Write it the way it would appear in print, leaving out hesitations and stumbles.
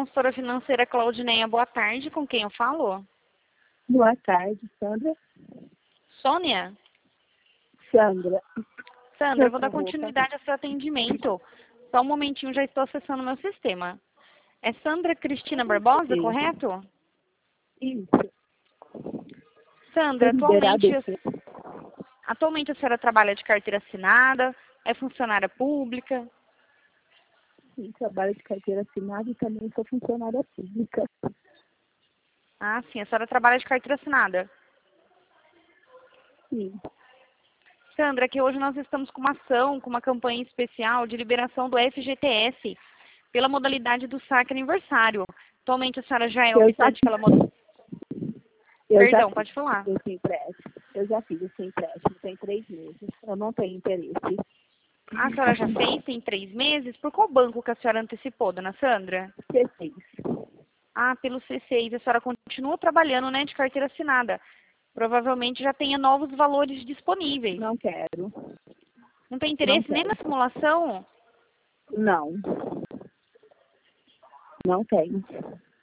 consultora financeira Claudineia, boa tarde. Com quem eu falo? Boa tarde, Sandra. Sônia? Sandra. Sandra, eu vou dar continuidade ao seu atendimento. Só um momentinho, já estou acessando o meu sistema. É Sandra Cristina Barbosa, correto? Isso. Sandra, atualmente a senhora trabalha de carteira assinada, é funcionária pública? Sim, trabalho de carteira assinada e também sou funcionária pública. Ah, sim, a senhora trabalha de carteira assinada. Sim. Sandra, que hoje nós estamos com uma ação, com uma campanha especial de liberação do FGTS pela modalidade do saque aniversário. Atualmente a senhora já é optante pela modalidade. Perdão, pode falar. Eu já fiz esse empréstimo, tem 3 meses. Eu não tenho interesse. A senhora já fez, tem 3 meses? Por qual banco que a senhora antecipou, dona Sandra? C6. Ah, pelo C6. A senhora continua trabalhando, né, de carteira assinada. Provavelmente já tenha novos valores disponíveis. Não quero. Não tem interesse nem na simulação? Não. Não tenho.